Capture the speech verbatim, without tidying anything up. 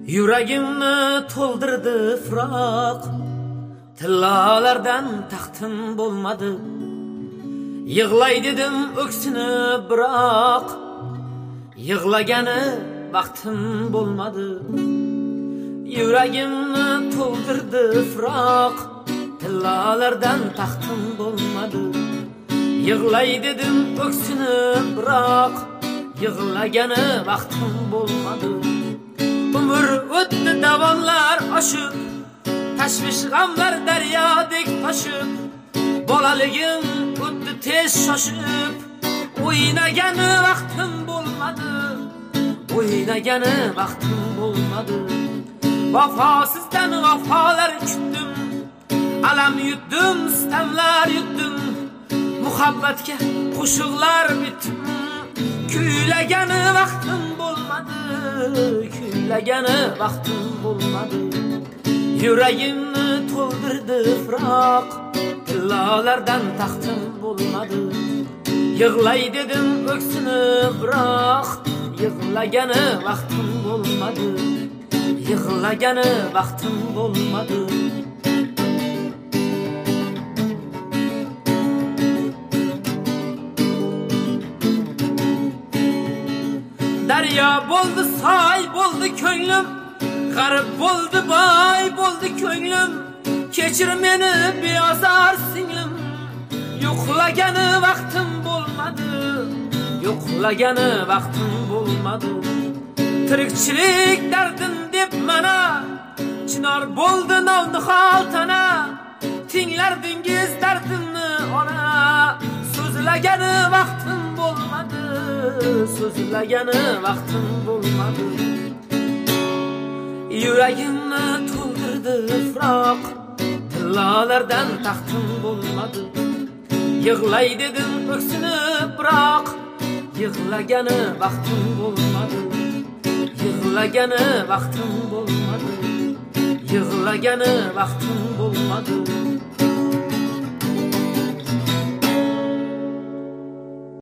Yüreğimni toldurdu fırak, tillalardan taxtim bolmadı. Yığlay dedim öksünü bırak, yığlaganı vaqtim bolmadı. Yüreğimni toldurdu fırak, tillalardan taxtim bolmadı. Yığlay dedim öksünü bırak, yığlaganı vaqtim bolmadı. Umur öttü davanlar aşıp, teşviş gamlar deryadek taşıp, bolaligim öttü tez şaşıp, oynaganı vaqtim bolmadı, oynaganı vaqtim bolmadı. Vafasızdan vafalar küttüm, alam yuttum, sitemler yuttum, muhabbatga qo'shiqlar bittim. Kuylaganı vaqtim bolmadı, kuylaganı vaqtim bolmadı. Yüreğimni toldurdu fırak, tillalardan taxtim bolmadı. Yığlay dedim öksünü bırak, yığlaganı vaqtim bolmadı, yığlaganı vaqtim bolmadı. Derya boldu say boldu könglim, garip boldu bay boldu könglim. Keçir meni beyazar singlim, yo'qlaganı vaqtim bolmadı, yo'qlaganı vaqtim bolmadı. Tirikchilik dardin deb mana, chinar boldi navni xaltana. Tinglardingiz dardimni ona, so'zlagani vaqtim bolmadı, so'zlagani vaqtim bolmadı. Yüreğimni toldurdu fırak, tillalardan taxtim bolmadı. Yığlay dedim öksünü bırak, yığlaganı vaqtim bolmadı, yığlaganı vaqtim bolmadı, yığlaganı vaqtim bolmadı.